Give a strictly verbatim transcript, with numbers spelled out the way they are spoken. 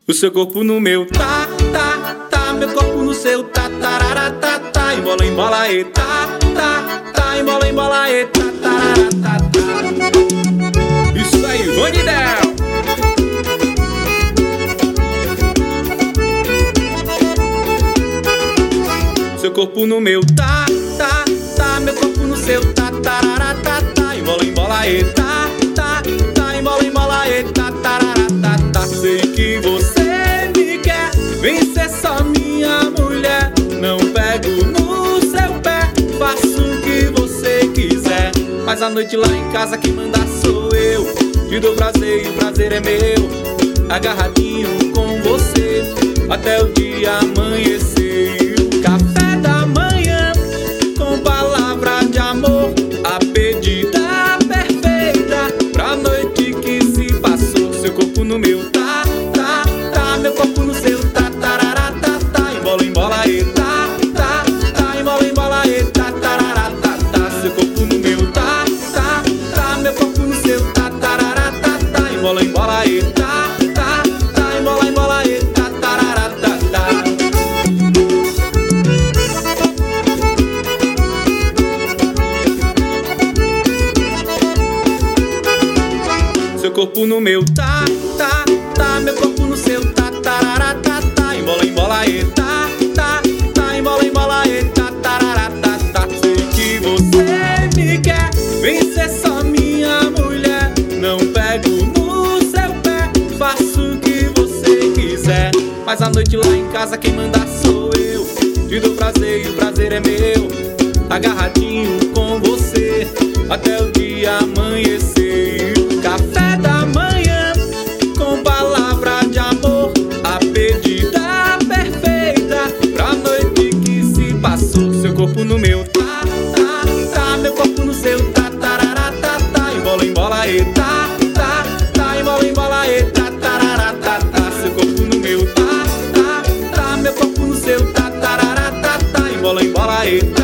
O seu corpo no meu, tá, tá, tá. Meu corpo no seu, tá, tarará, tá, tá. Embola, embola, e tá, tá, tá. Embola, embola, e tá, tarará, tá, tá. Isso aí, Vanidel. Seu corpo no meu, tá, tá, tá. Meu corpo no seu, tá, tarará, tá, tá. Embola, embola, e tá, tá, tá. Embola, embola, e tá, tarará, tá, tá. Sei que você me quer, vem ser só minha mulher. Não pego no seu pé, faço o que você quiser. Mas a noite lá em casa quem manda sou eu. Te dou prazer e o prazer é meu. Agarradinho com você até o dia amanhecer. O café da manhã com palavra de amor, a pedida perfeita pra noite que se passou. Seu corpo no meu, tá, tá, tá. Meu corpo no seu, tá, tarará, tá, tá. Embola, embola, e tá, tá, tá. Embola, embola, e tá, tarará, tá, tá. Seu corpo no meu, tá, tá, tá. Meu corpo no seu, tá, tarará, tá, tá. Embola, embola, e tá, tá, tá. Embola, embola, e tá, tarará, tá, tá. Seu corpo no meu, tá, tá, tá. Meu corpo no seu, tá, tarará, tá, tá. Embola, embola, e tá, tá, tá. Embola, embola, e tá, tarará, tá, tá. Sei que você me quer, vem ser só minha mulher. Não pego no seu pé, faço o que você quiser. Mas a noite lá em casa quem manda sou eu. Te dou prazer e o prazer é meu. Agarradinho com você até o dia amanhecer. Café da manhã com palavra de amor, a pedida perfeita pra noite que se passou. Seu corpo no meu, tá, tá, tá. Meu corpo no seu, tá, tarará, tá, tá. Embola, embola, e tá, tá, tá. Embola, embola, e tá, tarará, tá, tá. Seu corpo no meu, tá, tá, tá. Meu corpo no seu, tá, tarará, tá, tá. Embola, embola, e tá.